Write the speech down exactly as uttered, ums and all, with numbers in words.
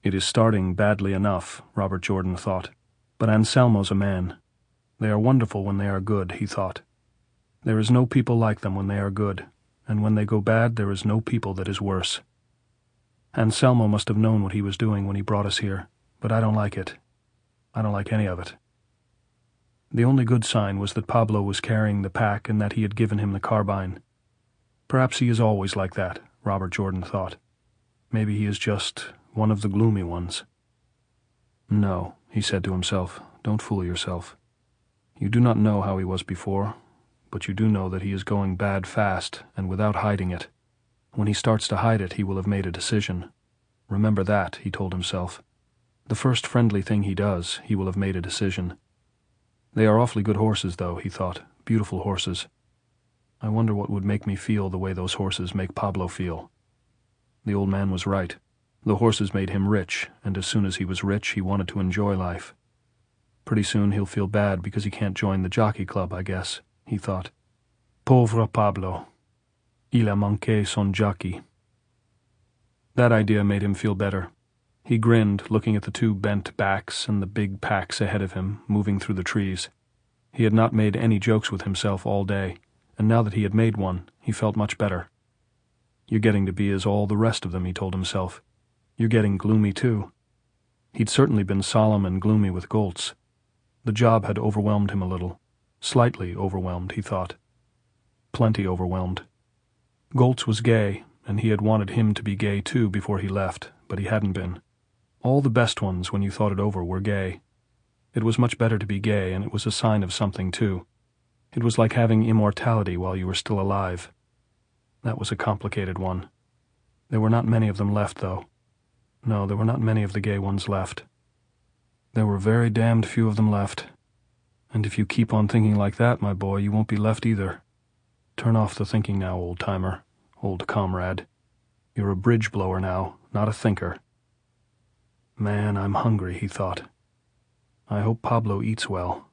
It is starting badly enough, Robert Jordan thought. But Anselmo's a man. They are wonderful when they are good, he thought. There is no people like them when they are good, and when they go bad there is no people that is worse. Anselmo must have known what he was doing when he brought us here, but I don't like it. I don't like any of it. The only good sign was that Pablo was carrying the pack and that he had given him the carbine. Perhaps he is always like that, Robert Jordan thought. Maybe he is just one of the gloomy ones. No, he said to himself, don't fool yourself. You do not know how he was before, but you do know that he is going bad fast and without hiding it. When he starts to hide it, he will have made a decision. Remember that, he told himself. The first friendly thing he does, he will have made a decision. They are awfully good horses, though, he thought. Beautiful horses. I wonder what would make me feel the way those horses make Pablo feel. The old man was right. The horses made him rich, and as soon as he was rich, he wanted to enjoy life. Pretty soon he'll feel bad because he can't join the jockey club, I guess, he thought. Pauvre Pablo. Il a manqué son jockey. That idea made him feel better. He grinned, looking at the two bent backs and the big packs ahead of him, moving through the trees. He had not made any jokes with himself all day, and now that he had made one, he felt much better. You're getting to be as all the rest of them, he told himself. You're getting gloomy, too. He'd certainly been solemn and gloomy with Goltz. The job had overwhelmed him a little. Slightly overwhelmed, he thought. Plenty overwhelmed. Goltz was gay, and he had wanted him to be gay, too, before he left, but he hadn't been. All the best ones, when you thought it over, were gay. It was much better to be gay, and it was a sign of something, too. It was like having immortality while you were still alive. That was a complicated one. There were not many of them left, though. No, there were not many of the gay ones left. There were very damned few of them left. And if you keep on thinking like that, my boy, you won't be left either. Turn off the thinking now, old-timer, old comrade. You're a bridge blower now, not a thinker. Man, I'm hungry, he thought. I hope Pablo eats well.